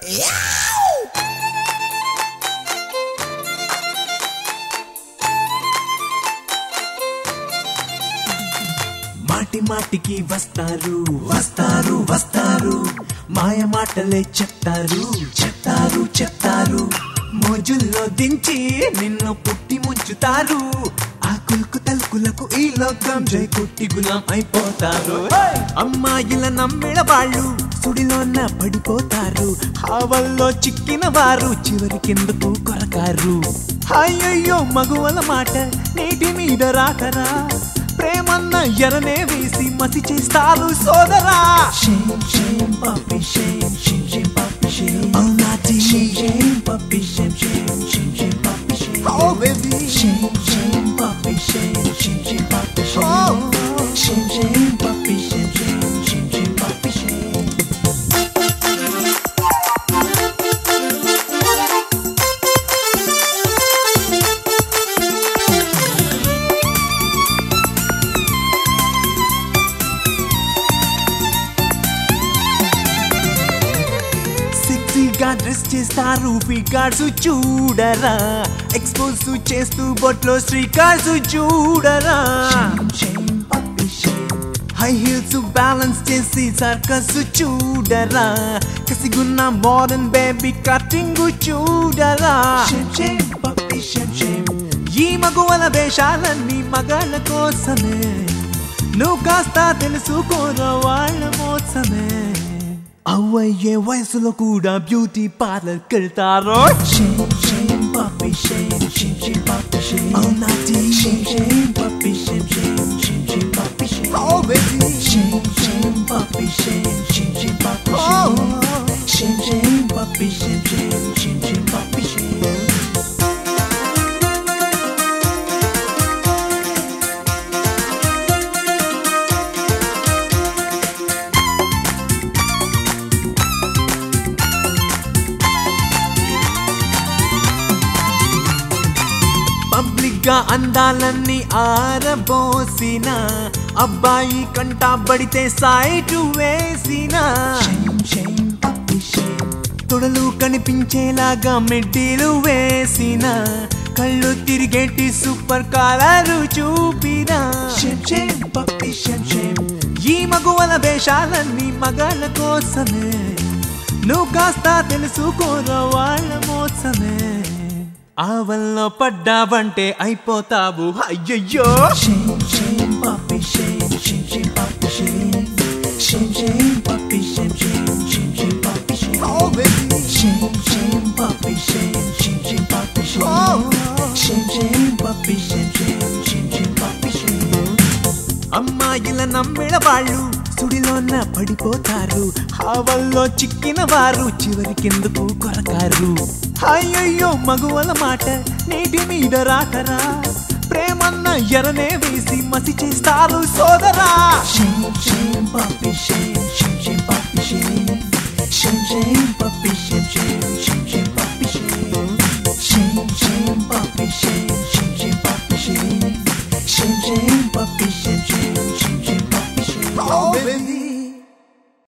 మాటి మాటికి వస్తారు వస్తారు వస్తారు మాయ మాటలే చెప్తారు చెప్తారు చెప్తారు మోజుల్లో దించి నిన్ను పుట్టి ముంచుతారు ఆకులకు తలుకులకు ఈ లోకం జై కొట్టి గులాం అయిపోతారు అమ్మాయిల నమ్మిన వాళ్ళు సుడిలోన పడిపోతారు హావల్లో చిక్కిన వారు చివరి కిందకు కొరకారు అయ్యయ్యో మగువల మాట నీటి మీద రాకరా ప్రేమన్న ఎరనే వేసి మసి చేస్తారు సోదరా డ్రెస్ చేస్తారు ఫిగర్స్ చూడరా ఎక్స్పోజ్ చేస్తూ బొట్లో శ్రీకార్స్ చూడరా హై హీల్స్ బ్యాలెన్స్ చేసి సర్కస్ చూడరా కసిగున్న మోడర్న్ బేబీ కటింగ్ చూడరా ఈ మగువల వేషాలన్నీ మగాళ్ళ కోసమే నువ్వు కాస్త తెలుసుకోరా వాళ్ళ మోసమే అవ్వయ్యే వయసులో కూడా బ్యూటీ పార్లర్ కెళ్తారో పబ్లిక్గా అందాలన్నీ ఆరబోసిన అబ్బాయి కంటా పడితే సైటు వేసిన తొడలు కనిపించేలాగా మిడ్డీలు వేసిన కళ్ళు తిరిగేటి సూపర్ కాలరు చూపిన ఈ మగువల వేషాలన్నీ మగాళ్ళ కోసమే నువ్వు కాస్త తెలుసుకోరా వాళ్ళ మోసమే ఆవల్లో పడ్డావంటే అయిపోతావు అయ్యయ్యో అమ్మాయిల నమ్మిన వాళ్ళు సుడిలోన పడిపోతారు హావల్లో చిక్కిన వారు చివరి కిందకు కొరకారు అయ్యయ్యో మగువల మాట నీటి మీద రాకరా ప్రేమన్న ఎరనే వేసి మసి చేస్తారు సోదరా Shame, papi, shame, shame, shame, papi, shame. Shame, shame, papi, shame, shame.